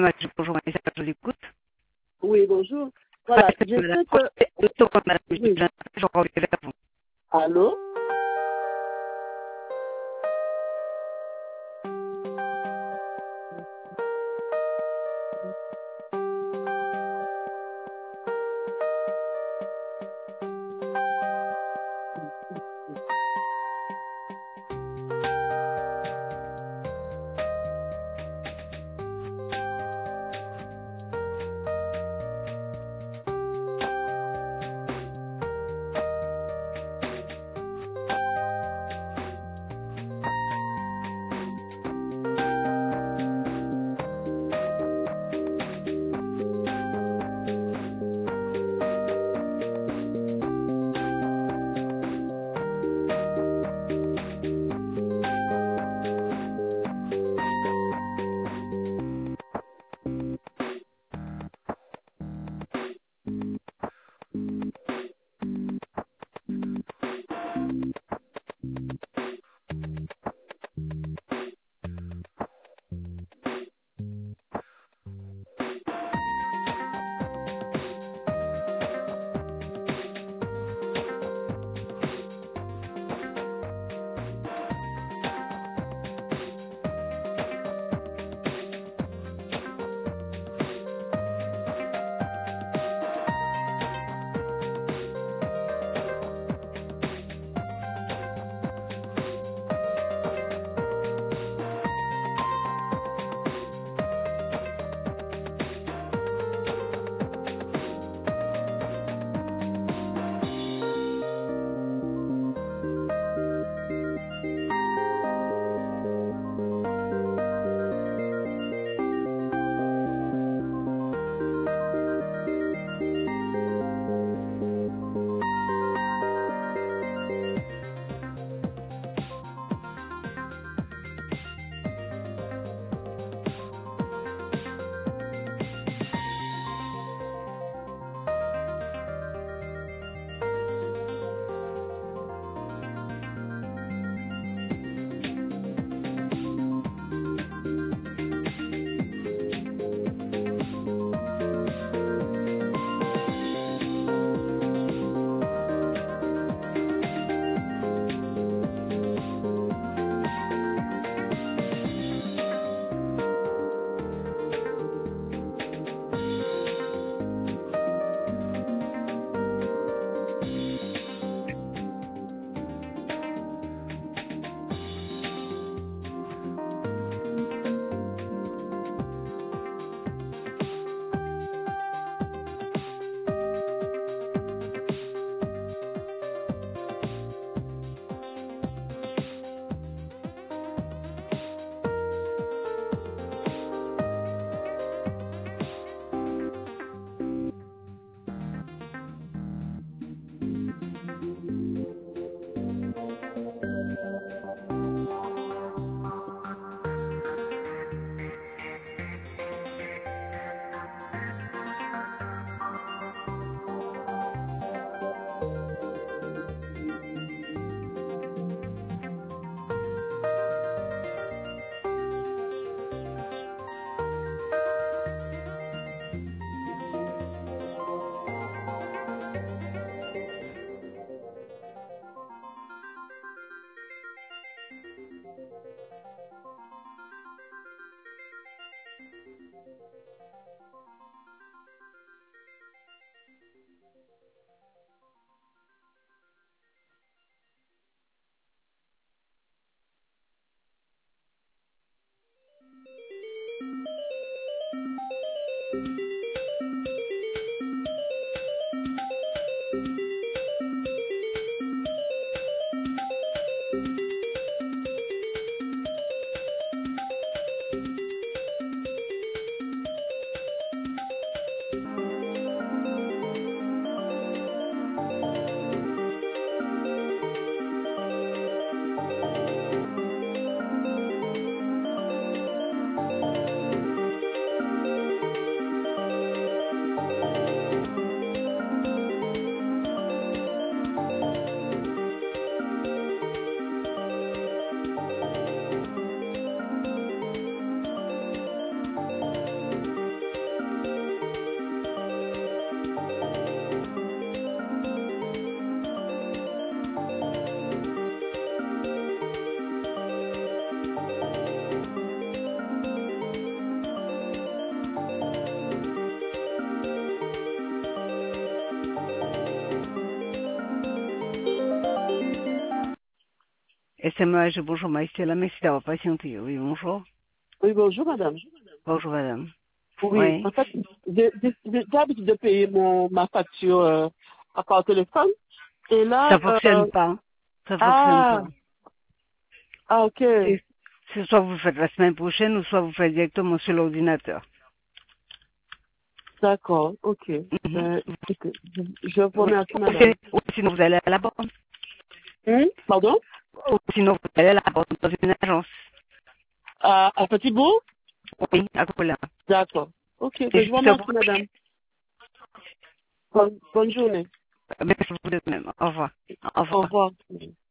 Bonjour, Vanessa, je vous écoute. Oui, bonjour. Voilà, je sais que... Je reviens vers vous. Allô? SMH, bonjour, Maïstella, merci d'avoir patienté. Oui, bonjour. Oui, bonjour, madame. Bonjour, madame. Oui, Oui. en fait, j'ai l'habitude de payer ma facture par téléphone. Et Ça là, fonctionne pas. Ça fonctionne ah, pas. ok, C'est soit vous le faites la semaine prochaine, ou soit vous le faites directement sur l'ordinateur. d'accord, ok. Mhm. Écoutez, je vous Oui. remercie, madame. Ou sinon, vous allez à la banque. Pardon? Ou sinon, vous allez à la banque dans une agence. À Petit-Bourg? Oui, à Colin. D'accord. Ok, Et je vous juste remercie, pour... madame. Bonne journée. Merci beaucoup de même. Au revoir. Au Au revoir. revoir.